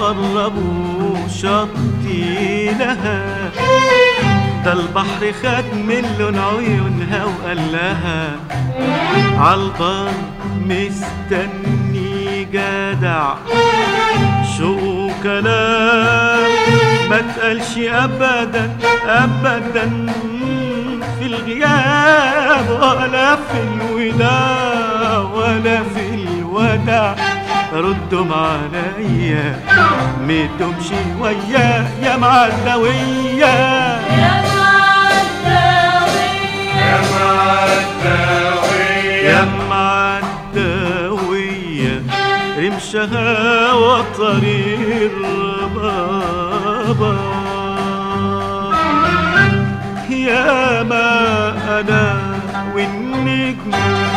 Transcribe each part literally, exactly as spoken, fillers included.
قربوا شطي لها، ده البحر خد من لون عيونها وقال لها عالبر مستني جدع. شو كلام ما تقالش ابدا ابدا في الغياب ولا في الوداع ولا في الوداع. ردوا عليا ميتهمش وياه يا معدوية يا معدوية يا معدوية يا معدوية رمشها وطريق بابا. يا ما أنا والنجم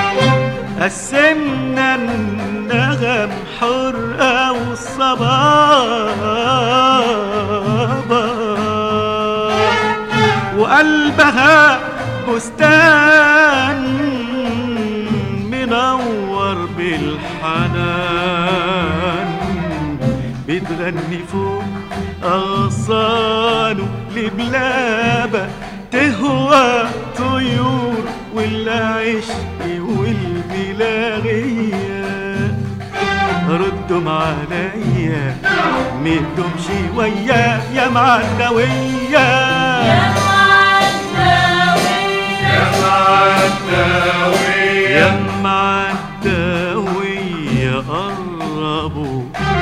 قسمنا النغم حرقة والصبابة، وقلبها بستان منور بالحنان، بتغني فوق أغصانه لبلابة تهوى طيور والعشق والبلاغية. ردوا عليا ميتهمش وياه يا معدوية يا معدوية يا معدوية يا معدوية. قربوا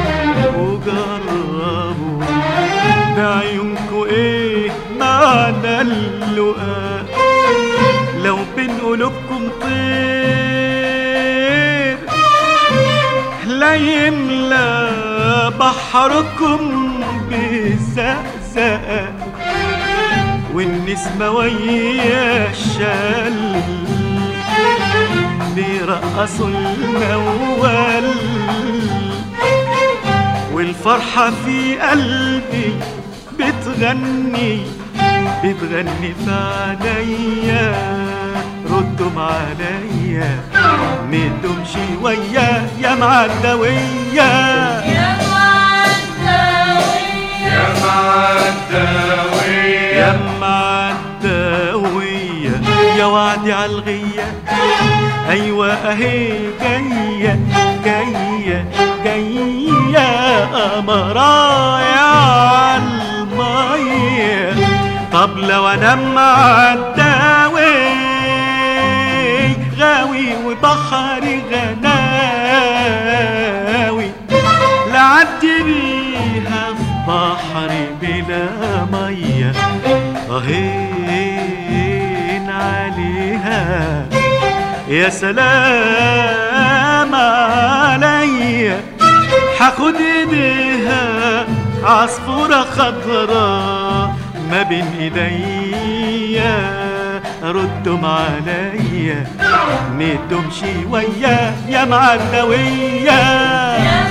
وجربوا بعيونكوا ايه معنى اللقاء، لو بين قلوبكم طير لا يملى بحركم بزقزقة، والنسمة ويا الشل بيرقصوا الموال، والفرحة في قلبي بتغني بتغني في عينيا. ردوا عليا ميتهمش وياه يا معدوية يا معدوية يا معدوية يا معدوية. يا وعدي عالغية أيوة أهي جاية جاية جاية قمرايا عالمية. طب لو أنا معداوي غاوي وبحري غناوي، لعدي بيها في بحري بلا مية، أهين عليها يا سلام عليا. حاخد ايديها عصفورة خضراء ما بين ايديا. ردوا عليا ميتهمش وياه يا معدوية